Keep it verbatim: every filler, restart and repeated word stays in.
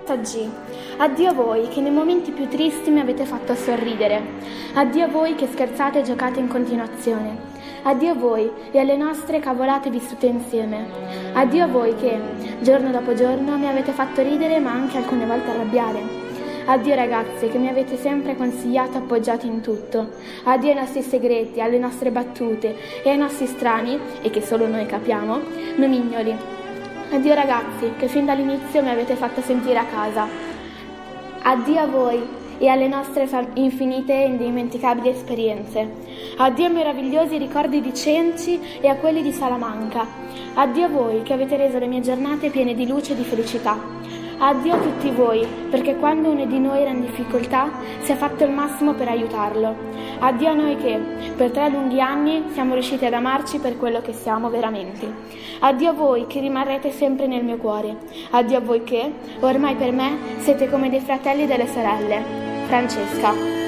lettera G. Addio a voi che nei momenti più tristi mi avete fatto sorridere. Addio a voi che scherzate e giocate in continuazione. Addio a voi e alle nostre cavolate vissute insieme. Addio a voi che, giorno dopo giorno, mi avete fatto ridere ma anche alcune volte arrabbiare. Addio ragazze che mi avete sempre consigliato e appoggiato in tutto. Addio ai nostri segreti, alle nostre battute e ai nostri strani, e che solo noi capiamo, nomignoli. Addio ragazzi che fin dall'inizio mi avete fatto sentire a casa. Addio a voi e alle nostre infinite e indimenticabili esperienze. Addio ai meravigliosi ricordi di Cenci e a quelli di Salamanca. Addio a voi che avete reso le mie giornate piene di luce e di felicità. Addio a tutti voi, perché quando uno di noi era in difficoltà si è fatto il massimo per aiutarlo. Addio a noi che, per tre lunghi anni, siamo riusciti ad amarci per quello che siamo veramente. Addio a voi che rimarrete sempre nel mio cuore. Addio a voi che, ormai per me, siete come dei fratelli e delle sorelle. Francesca.